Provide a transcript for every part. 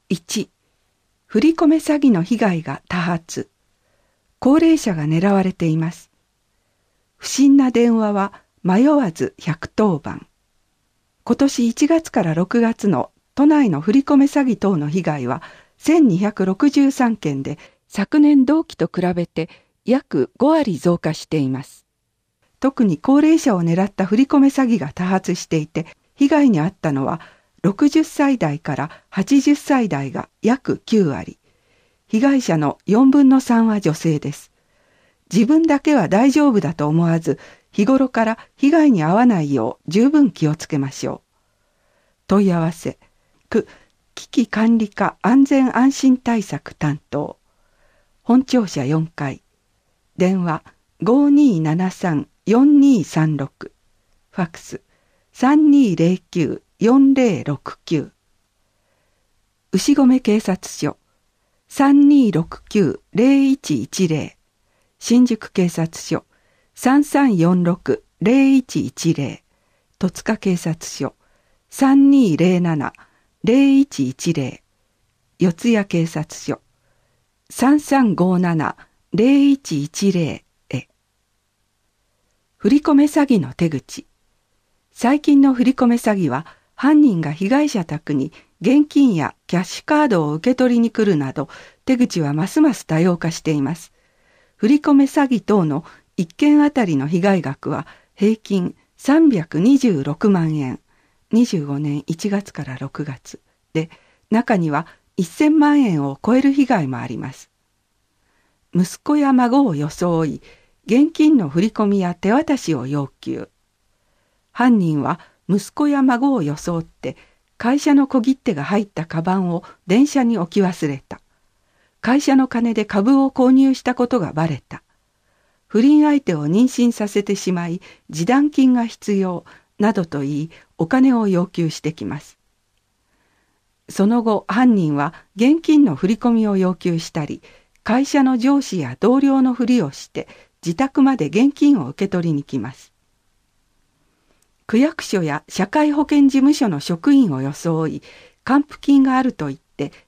1、振り込め詐欺の被害が多発。高齢者が狙われています。不審な電話は迷わず110番。今年1月から6月の都内の振り込め詐欺等の被害は1263件で、昨年同期と比べて約5割増加しています。特に高齢者を狙った振り込め詐欺が多発していて、被害に遭ったのは60歳代から80歳代が約9割。被害者の4分の3は女性です。自分だけは大丈夫だと思わず、日頃から被害に遭わないよう十分気をつけましょう。問い合わせ、危機管理課安全安心対策担当。本庁舎4階。電話5273-4236。ファックス3209-4069。牛込警察署3269-0110。新宿警察署3346-0110。戸塚警察署3207-0110。四谷警察署3357-0110へ。振り込め詐欺の手口。最近の振り込め詐欺は、犯人が被害者宅に現金やキャッシュカードを受け取りに来るなど、手口はますます多様化しています。振り込め詐欺等の1件あたりの被害額は平均326万円、25年1月から6月で、中には1000万円を超える被害もあります。息子や孫を装い、現金の振り込みや手渡しを要求。犯人は息子や孫を装って会社の小切手が入ったカバンを電車に置き忘れた。会社の金で株を購入したことがバレた。不倫相手を妊娠させてしまい示談金が必要などと言いお金を要求してきます。その後犯人は現金の振り込みを要求したり、会社の上司や同僚のふりをして自宅まで現金を受け取りに来ます。区役所や社会保険事務所の職員を装い、還付金があると言って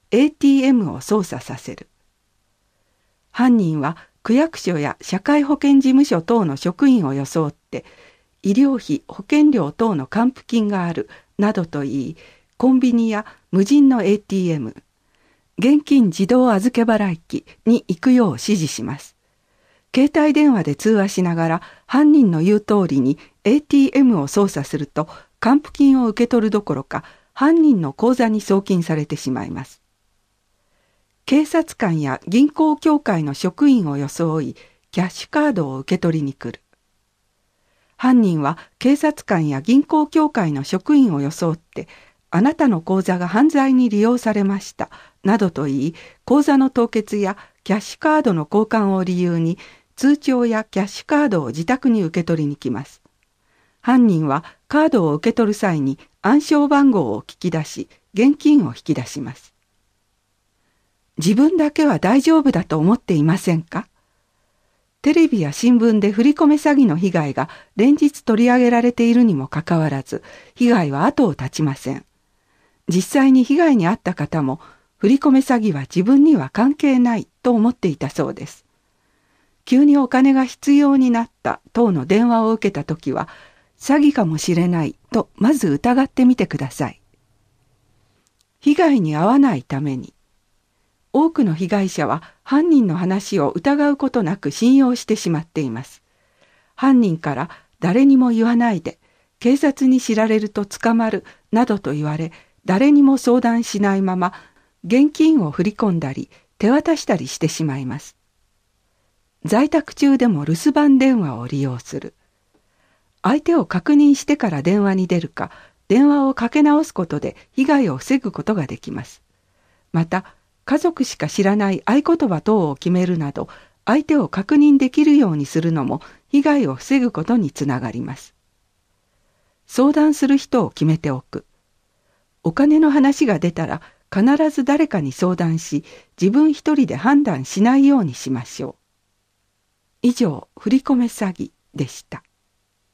ATM を操作させる。犯人は区役所や社会保険事務所等の職員を装って、医療費、保険料等の還付金があるなどと言い、コンビニや無人の ATM、現金自動預け払い機に行くよう指示します。携帯電話で通話しながら犯人の言う通りに ATM を操作すると還付金を受け取るどころか犯人の口座に送金されてしまいます。警察官や銀行協会の職員を装いキャッシュカードを受け取りに来る。犯人は警察官や銀行協会の職員を装ってあなたの口座が犯罪に利用されましたなどと言い、口座の凍結やキャッシュカードの交換を理由に通帳やキャッシュカードを自宅に受け取りに来ます。犯人はカードを受け取る際に暗証番号を聞き出し、現金を引き出します。自分だけは大丈夫だと思っていませんか？テレビや新聞で振り込め詐欺の被害が連日取り上げられているにもかかわらず、被害は後を絶ちません。実際に被害に遭った方も、振り込め詐欺は自分には関係ないと思っていたそうです。急にお金が必要になった等の電話を受けたときは、詐欺かもしれないとまず疑ってみてください。被害に遭わないために、多くの被害者は犯人の話を疑うことなく信用してしまっています。犯人から誰にも言わないで、警察に知られると捕まるなどと言われ、誰にも相談しないまま現金を振り込んだり手渡したりしてしまいます。在宅中でも留守番電話を利用する。相手を確認してから電話に出るか、電話をかけ直すことで被害を防ぐことができます。また、家族しか知らない合言葉等を決めるなど、相手を確認できるようにするのも被害を防ぐことにつながります。相談する人を決めておく。お金の話が出たら必ず誰かに相談し、自分一人で判断しないようにしましょう。以上、振り込め詐欺でした。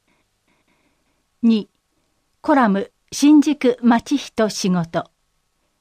2. コラム新宿町人仕事。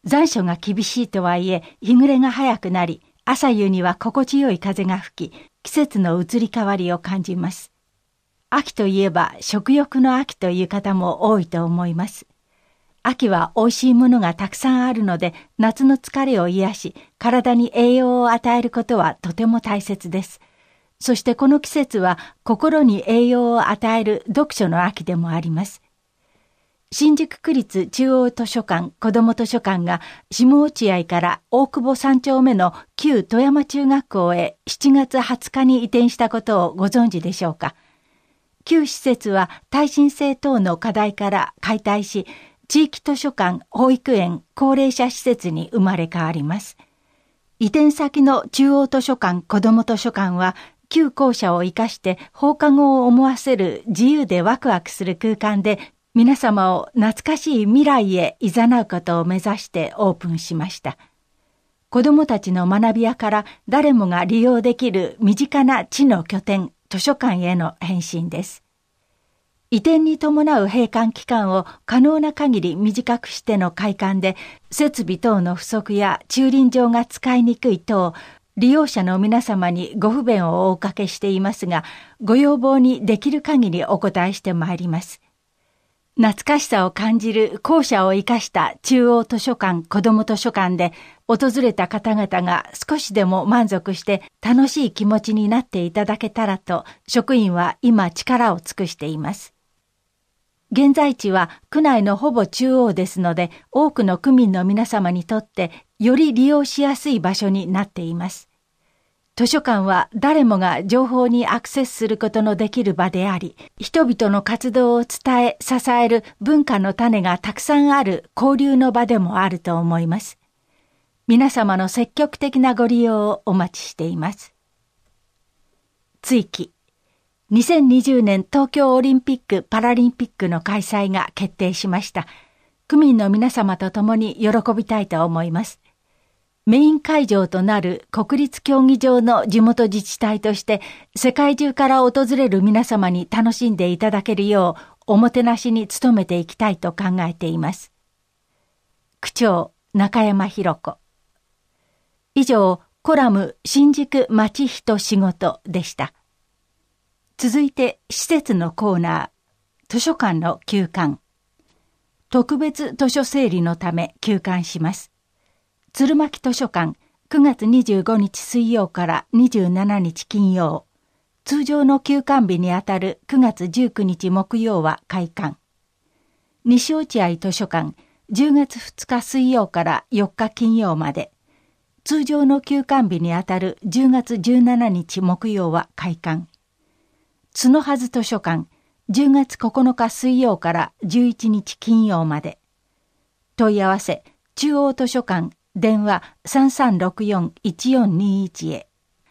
残暑が厳しいとはいえ、日暮れが早くなり、朝夕には心地よい風が吹き、季節の移り変わりを感じます。秋といえば食欲の秋という方も多いと思います。秋は美味しいものがたくさんあるので、夏の疲れを癒し、体に栄養を与えることはとても大切です。そしてこの季節は心に栄養を与える読書の秋でもあります。新宿区立中央図書館子ども図書館が下落合から大久保3丁目の旧富山中学校へ7月20日に移転したことをご存知でしょうか。旧施設は耐震性等の課題から解体し、地域図書館、保育園、高齢者施設に生まれ変わります。移転先の中央図書館子ども図書館は、旧校舎を生かして放課後を思わせる自由でワクワクする空間で、皆様を懐かしい未来へ誘うことを目指してオープンしました。子どもたちの学び舎から誰もが利用できる身近な知の拠点、図書館への変身です。移転に伴う閉館期間を可能な限り短くしての開館で、設備等の不足や駐輪場が使いにくい等、利用者の皆様にご不便をおかけしていますが、ご要望にできる限りお答えしてまいります。懐かしさを感じる校舎を生かした中央図書館子ども図書館で、訪れた方々が少しでも満足して楽しい気持ちになっていただけたらと、職員は今力を尽くしています。現在地は区内のほぼ中央ですので、多くの区民の皆様にとってより利用しやすい場所になっています。図書館は誰もが情報にアクセスすることのできる場であり、人々の活動を伝え、支える文化の種がたくさんある交流の場でもあると思います。皆様の積極的なご利用をお待ちしています。追記。2020年東京オリンピック・パラリンピックの開催が決定しました。区民の皆様と共に喜びたいと思います。メイン会場となる国立競技場の地元自治体として、世界中から訪れる皆様に楽しんでいただけるよう、おもてなしに努めていきたいと考えています。区長、中山博子。以上、コラム新宿町人仕事でした。続いて、施設のコーナー、図書館の休館。特別図書整理のため休館します。鶴巻図書館、9月25日水曜から27日金曜。通常の休館日にあたる9月19日木曜は開館。西落合図書館、10月2日水曜から4日金曜まで。通常の休館日にあたる10月17日木曜は開館。角はず図書館、10月9日水曜から11日金曜まで。問い合わせ、中央図書館、電話 3364-1421 へ。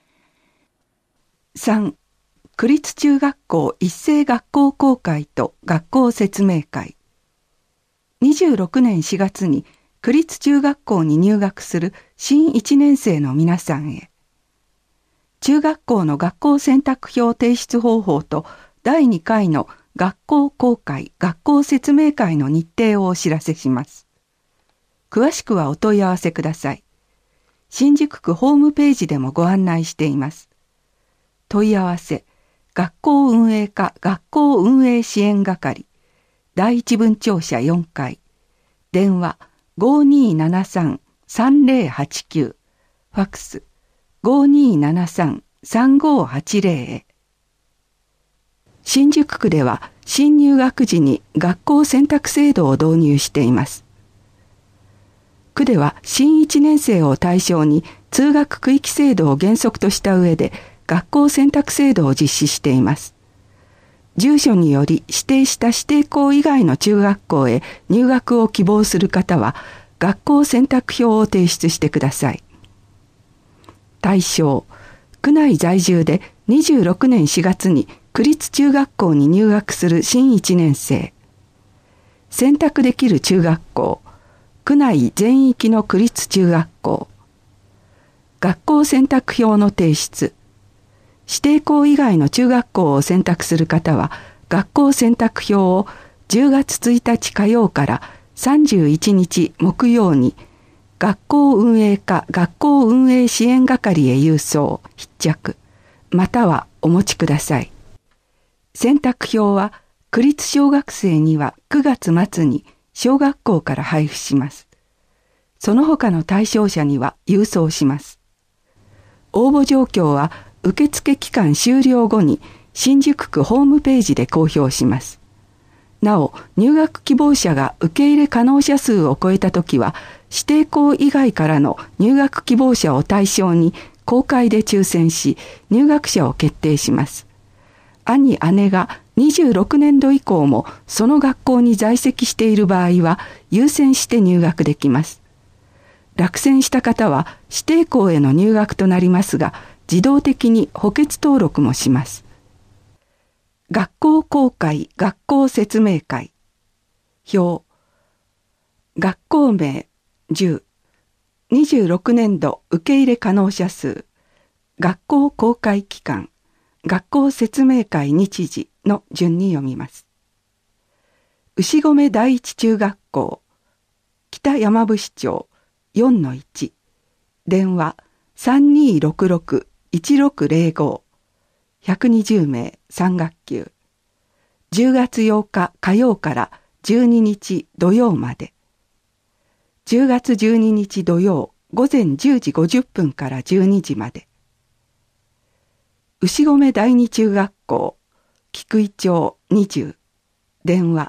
3. 区立中学校一斉学校公開と学校説明会。26年4月に区立中学校に入学する新1年生の皆さんへ。中学校の学校選択表提出方法と第2回の学校公開・学校説明会の日程をお知らせします。詳しくはお問い合わせください。新宿区ホームページでもご案内しています。問い合わせ、学校運営課学校運営支援係、第一分庁舎4階、電話 5273-3089、ファックス 5273-3580 へ。新宿区では新入学時に学校選択制度を導入しています。区では新1年生を対象に通学区域制度を原則とした上で学校選択制度を実施しています。住所により指定した指定校以外の中学校へ入学を希望する方は学校選択表を提出してください。対象、区内在住で26年4月に区立中学校に入学する新1年生。選択できる中学校、区内全域の区立中学校。学校選択表の提出。指定校以外の中学校を選択する方は、学校選択表を10月1日火曜から31日木曜に学校運営課学校運営支援係へ郵送必着、またはお持ちください。選択表は区立小学生には9月末に小学校から配布します。その他の対象者には郵送します。応募状況は受付期間終了後に新宿区ホームページで公表します。なお、入学希望者が受け入れ可能者数を超えたときは、指定校以外からの入学希望者を対象に公開で抽選し、入学者を決定します。兄・姉が26年度以降もその学校に在籍している場合は、優先して入学できます。落選した方は指定校への入学となりますが、自動的に補欠登録もします。学校公開学校説明会表、学校名10、26年度受け入れ可能者数、学校公開期間、学校説明会日時の順に読みます。牛込第一中学校、北山伏町 4-1、電話 3266-1605、120名3学級。10月8日火曜から12日土曜まで。10月12日土曜午前10時50分から12時まで。牛込第二中学校、菊井町20、電話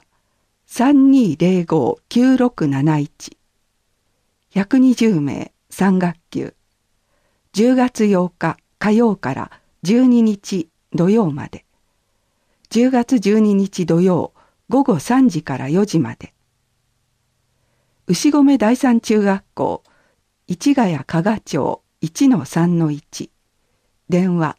3205-9671、120名3学級。10月8日火曜から12日土曜まで。10月12日土曜午後3時から4時まで。牛込第三中学校、市ヶ谷加賀町 1-3-1、電話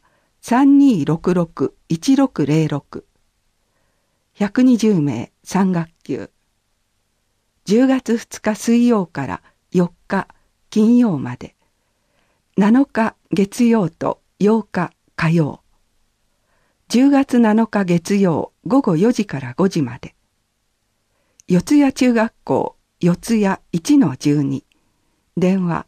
3266-1606、120名3学級。10月2日水曜から4日金曜まで。7日月曜と8日火曜。10月7日月曜午後4時から5時まで。四谷中学校四谷 1-12、電話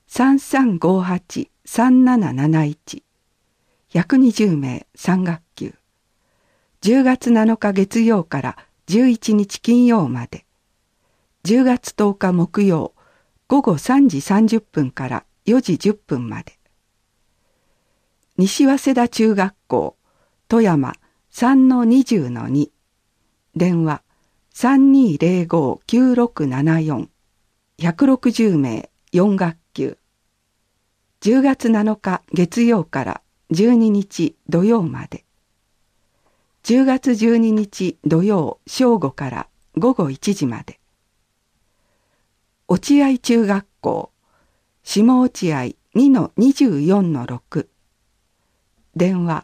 3358-3771、120名3学級。10月7日月曜から11日金曜まで。10月10日木曜午後3時30分から4時10分まで。西早稲田中学校富山 3-20-2、電話 3205-9674、160名4学級。10月7日月曜から12日土曜まで。10月12日土曜正午から午後1時まで。落合中学校、下落合 2-24-6、電話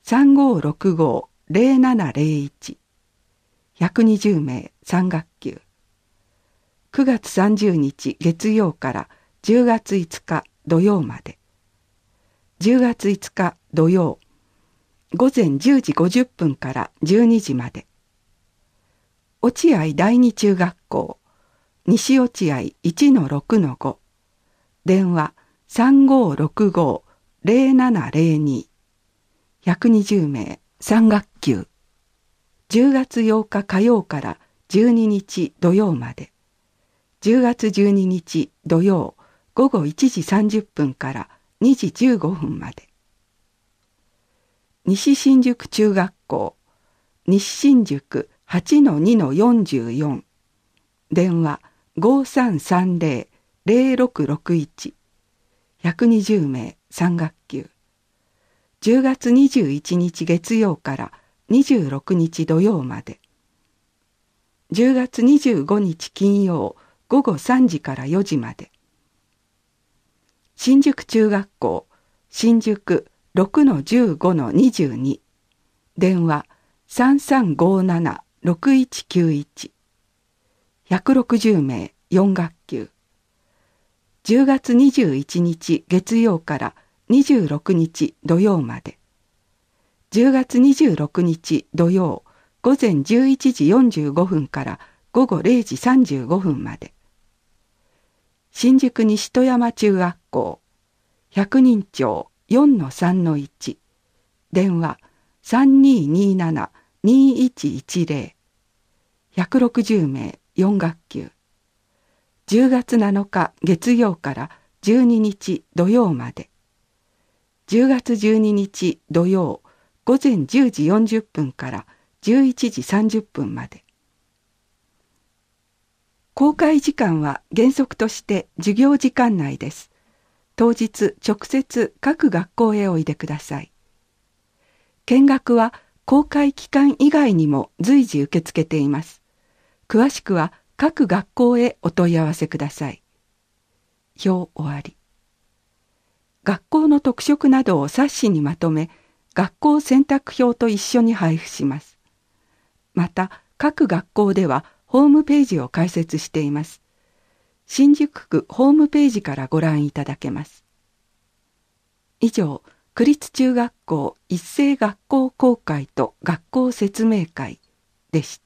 3565-0701、120名3学級。9月30日月曜から10月5日土曜まで。10月5日土曜、午前10時50分から12時まで。落合第二中学校、西落合 1-6-5、電話 3565-0702、120名3学級。10月8日火曜から12日土曜まで。10月12日土曜午後1時30分から2時15分まで。西新宿中学校、西新宿 8-2-44、電話 5330-0661、120名3学級。10月21日月曜から26日土曜まで。10月25日金曜午後3時から4時まで。新宿中学校、新宿 6-15-22、電話 3357-6191、160名4学級。10月21日月曜から26日土曜まで。10月26日土曜午前11時45分から午後0時35分まで。 新宿西戸山中学校、百人町 4-3-1、電話3227-2110、160名4学級。10月7日月曜から12日土曜まで。10月12日土曜午前10時40分から11時30分まで。公開時間は原則として授業時間内です。当日直接各学校へおいでください。見学は公開期間以外にも随時受け付けています。詳しくは各学校へお問い合わせください。表終わり。学校の特色などを冊子にまとめ、学校選択表と一緒に配布します。また、各学校ではホームページを開設しています。新宿区ホームページからご覧いただけます。以上、区立中学校一斉学校公開と学校説明会でした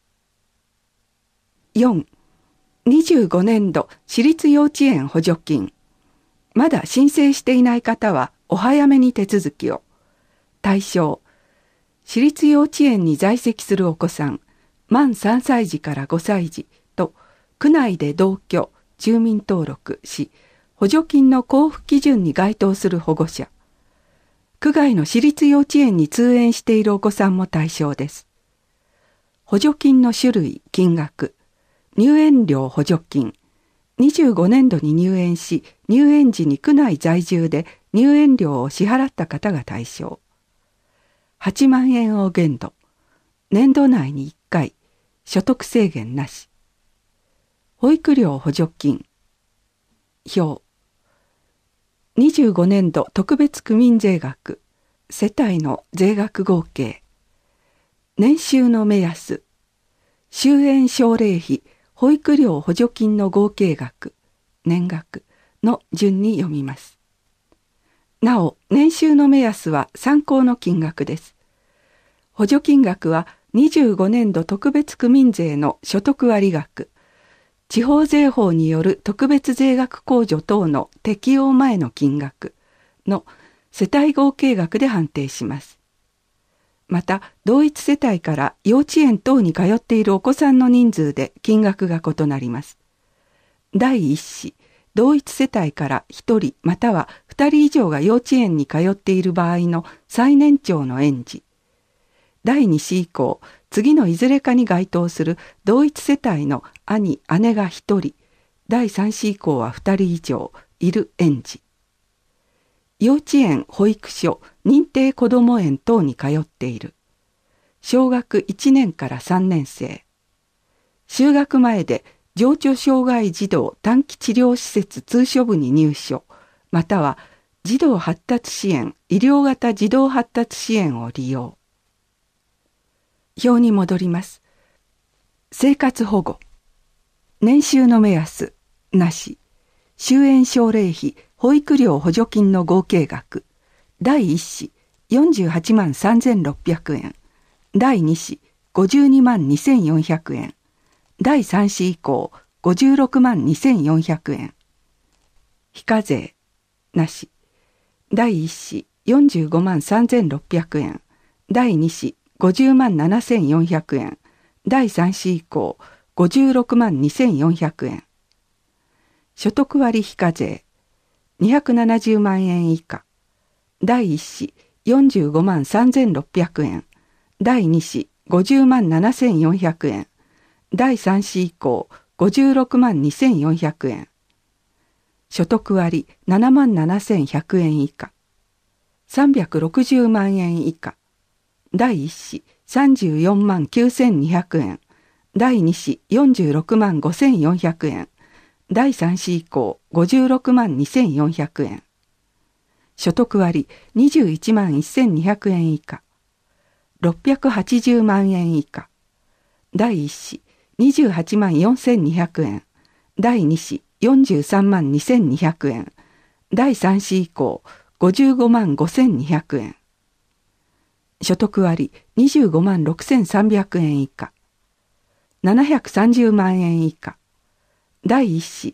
。4、25年度私立幼稚園補助金。まだ申請していない方はお早めに手続きを。対象、私立幼稚園に在籍するお子さん、満3歳児から5歳児と、区内で同居、住民登録し、補助金の交付基準に該当する保護者。区外の私立幼稚園に通園しているお子さんも対象です。補助金の種類、金額。入園料補助金。25年度に入園し、入園時に区内在住で入園料を支払った方が対象。8万円を限度。年度内に1回。所得制限なし。保育料補助金。表。25年度特別区民税額。世帯の税額合計。年収の目安。就園奨励費、保育料補助金の合計額、年額の順に読みます。なお、年収の目安は参考の金額です。補助金額は25年度特別区民税の所得割額、地方税法による特別税額控除等の適用前の金額の世帯合計額で判定します。また、同一世帯から幼稚園等に通っているお子さんの人数で金額が異なります。第一子、同一世帯から1人または2人以上が幼稚園に通っている場合の最年長の園児。第二子以降、次のいずれかに該当する同一世帯の兄、姉が1人、第三子以降は2人以上いる園児。幼稚園、保育所、認定こども園等に通っている。小学1年から3年生。就学前で情緒障害児童短期治療施設通所部に入所、または児童発達支援、医療型児童発達支援を利用。表に戻ります。生活保護。年収の目安、なし。就園奨励費、保育料補助金の合計額。第一子、48万3600円。第二子、52万2400円。第三子以降、56万2400円。非課税、なし。第一子、45万3600円。第二子、50万7400円。第三子以降、56万2400円。所得割非課税、270万円以下。第一子、45万3600円。第二子、50万7400円。第三子以降、56万2400円。所得割7万7100円以下。360万円以下。第一子、34万9200円。第二子、46万5400円。第三子以降、56万2400円。所得割21万1200円以下。680万円以下。第一子、28万4200円。第二子、43万2200円。第三子以降、55万5200円。所得割25万6300円以下。730万円以下。第一子、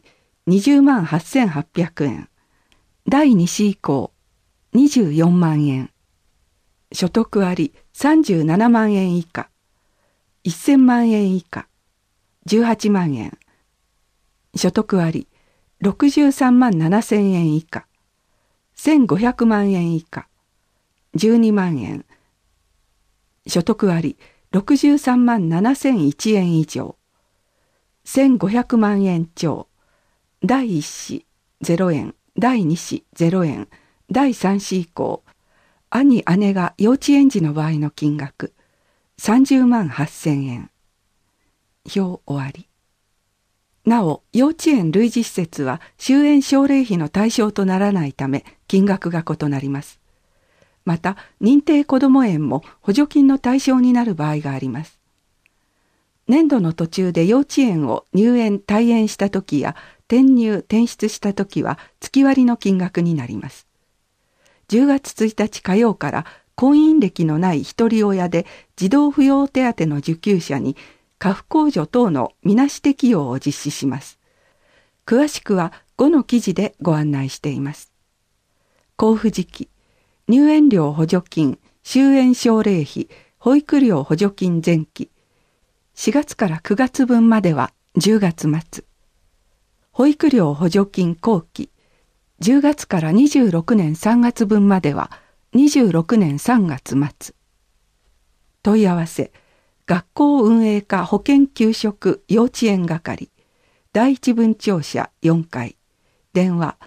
20万8800円。第2子以降、24万円。所得あり37万円以下。1000万円以下。18万円。所得あり63万7000円以下。1500万円以下。12万円。所得あり63万7001円以上。1500万円超。第1子0円、第2子0円、第3子以降、兄姉が幼稚園児の場合の金額、30万8000円。表終わり。なお、幼稚園類似施設は終園奨励費の対象とならないため、金額が異なります。また、認定こども園も補助金の対象になる場合があります。年度の途中で幼稚園を入園・退園したときや、転入・転出したときは月割の金額になります。10月1日火曜から婚姻歴のない一人親で児童扶養手当の受給者に家父控除等のみなし適用を実施します。詳しくは5の記事でご案内しています。交付時期、入園料補助金、終園奨励費、保育料補助金前期、4月から9月分までは10月末。保育料補助金後期、10月から26年3月分までは26年3月末。問い合わせ、学校運営課保健給食幼稚園係、第一分庁舎4階、電話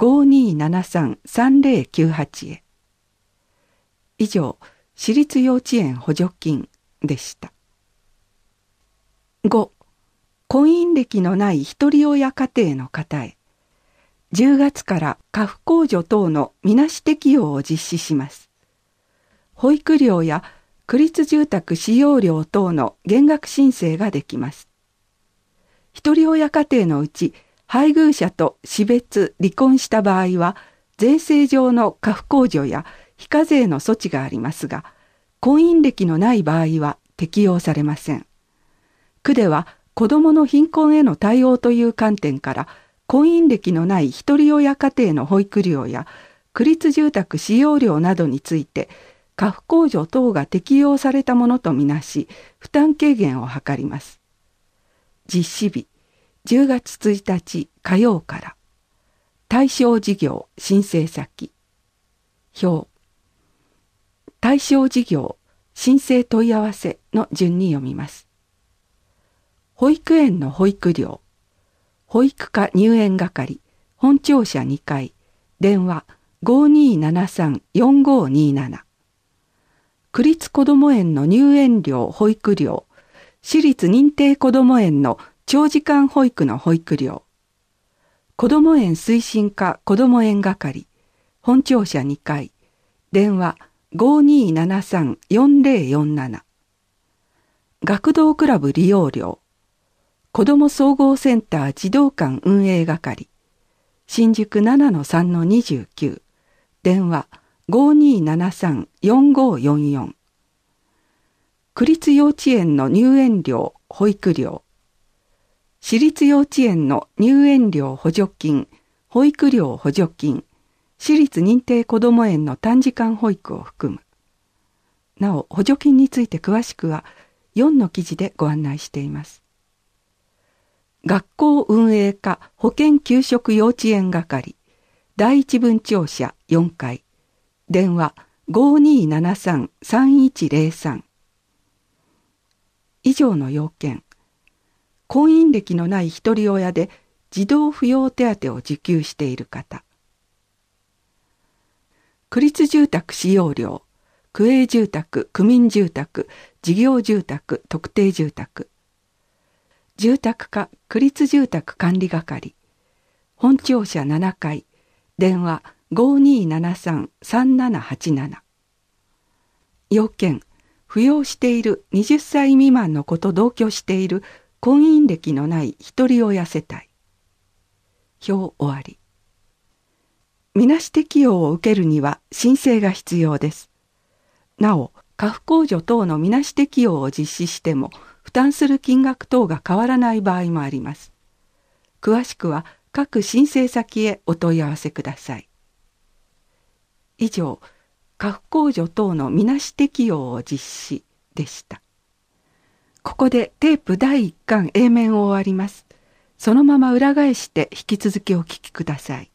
5273-3098へ。以上、私立幼稚園補助金でした。5、婚姻歴のない一人親家庭の方へ、10月から家父控除等のみなし適用を実施します。保育料や区立住宅使用料等の減額申請ができます。一人親家庭のうち、配偶者と死別・離婚した場合は、税制上の家父控除や非課税の措置がありますが、婚姻歴のない場合は適用されません。区では子どもの貧困への対応という観点から、婚姻歴のない一人親家庭の保育料や区立住宅使用料などについて、家父控除等が適用されたものとみなし、負担軽減を図ります。実施日、10月1日火曜から。対象事業申請先。表。対象事業申請問い合わせの順に読みます。保育園の保育料。保育課入園係、本庁舎2階、電話5273-4527。区立こども園の入園料保育料、私立認定こども園の長時間保育の保育料。こども園推進課こども園係、本庁舎2階、電話5273-4047。学童クラブ利用料。子ども総合センター児童館運営係、新宿 7-3-29、電話5273-4544。区立幼稚園の入園料保育料。私立幼稚園の入園料補助金、保育料補助金、私立認定こども園の短時間保育を含む。なお、補助金について詳しくは4の記事でご案内しています。学校運営課保健給食幼稚園係、第一分庁舎4階、電話5273-3103。以上の要件。婚姻歴のない一人親で児童扶養手当を受給している方。区立住宅使用料、区営住宅、区民住宅、事業住宅、特定住宅。住宅課区立住宅管理係、本庁舎7階、電話5273-3787。要件、扶養している20歳未満の子と同居している婚姻歴のない一人親世帯。表終わり。みなし適用を受けるには申請が必要です。なお、家父控除等のみなし適用を実施しても、負担する金額等が変わらない場合もあります。詳しくは各申請先へお問い合わせください。以上、家父控除等のみなし適用を実施でした。ここでテープ第1巻 A 面を終わります。そのまま裏返して引き続きお聞きください。